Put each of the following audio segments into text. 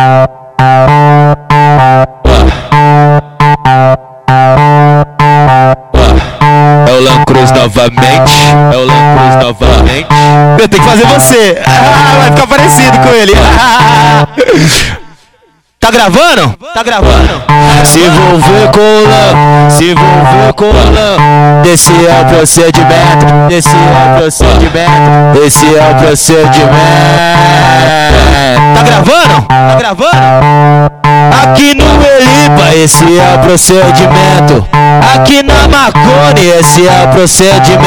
É o Lan Cruz novamente, é o Lan Cruz novamente. Eu tenho que fazer você. Vai ficar parecido com ele. Tá gravando? Tá gravando? Se envolver com o Lan, se envolver com o Lan, esse é o procedimento, esse é o procedimento, esse é o procedimento. Tá gravando? Tá gravando? Aqui no Elipa, esse é o procedimento. Aqui na Marconi, esse é o procedimento.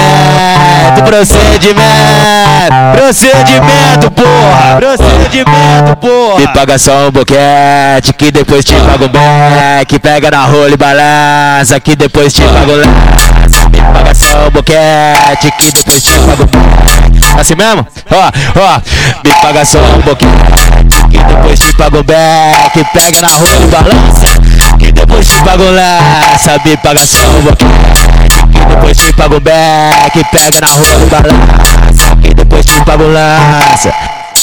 Procedimento, porra. Procedimento, porra. Me paga só um boquete, que depois te paga um back. Pega na rola e balança, que depois te paga um lança. Me paga só um boquete, que depois te paga um back. Assim mesmo? Ó, me paga só um boquete, que depois te paga um back. Pega na rola e balança, que depois te paga um lança. Me paga só um boquete, que depois te paga um back. Pega na rola e balança, que depois te paga um lança.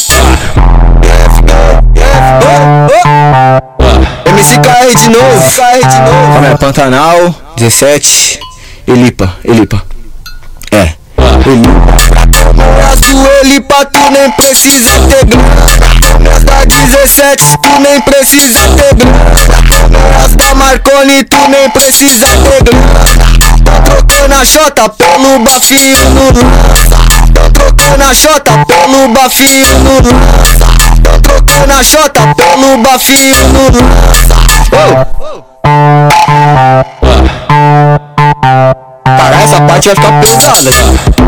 MCKR de novo, Câmera Pantanal 17, Elipa, é, Elipa. Azul Elipa, tu nem precisa ter grana. As da 17, tu nem precisa ter grana. As da Marconi, tu nem precisa ter grana. Tão trocando a xota pelo bafinho no lança. Tão trocando a xota pelo bafinho no lança. Tão trocando a xota pelo bafinho no lança. Caralho, essa parte vai ficar pesada.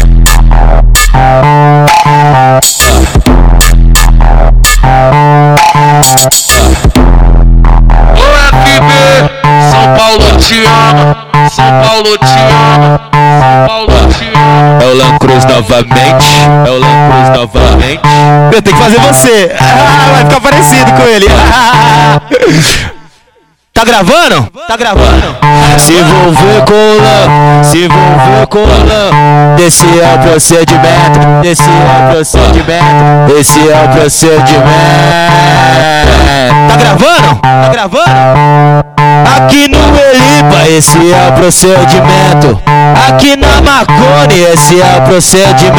São Paulo te ama, São Paulo te ama, São Paulo te ama. É o Lan Cruz novamente, é o Lan Cruz novamente. Eu tenho que fazer você. Vai ficar parecido com ele. Tá gravando? Tá gravando? Se envolver com o Lan, se envolver com o Lan, esse é o procedimento, esse é o procedimento, esse é o procedimento. Tá gravando? Tá gravando? Aqui no Elipa, esse é o procedimento. Aqui na Marconi, esse é o procedimento.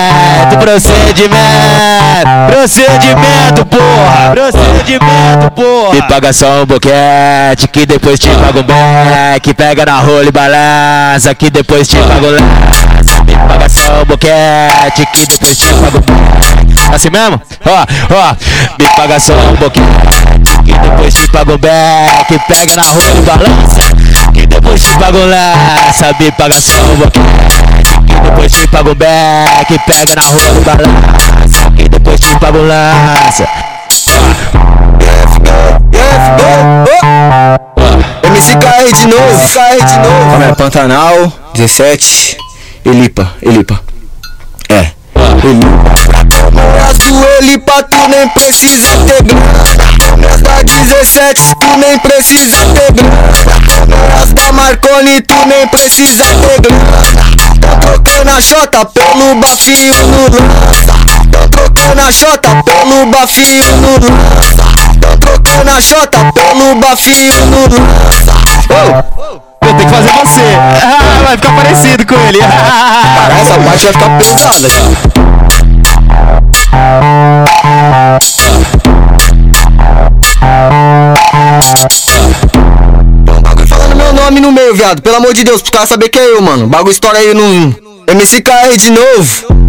Procedimento, porra. Procedimento, porra. Me paga só um boquete, que depois te paga um back. Pega na rola e balança, que depois te paga um lança. Me paga só um boquete, que depois te paga um back. Assim mesmo? Ó, me paga só um boquete, que depois te paga um back. Pega na rola e balança, que depois te paga um lança. Me paga só um boquete, que depois te paga um back. Pega na rola e balança, que depois te paga um lança. MCKR de novo, Câmera Pantanal 17, Elipa, é, Elipa. Azul Elipa, tu nem precisa ter grana. As da 17, tu nem precisa ter grana. As da Marconi, tu nem precisa ter grana. Tão trocando a xota pelo bafinho no lança. Tão trocando a xota pelo bafinho no lança. Tão trocando a xota pelo bafinho no lança. Eu tenho que fazer você. Vai ficar parecido com ele. Caralho, essa parte vai ficar pesada. Bagulho falando meu nome no meio, viado. Pelo amor de Deus, pro cara saber que é eu, mano. Bagulho estoura aí no MCKR de novo.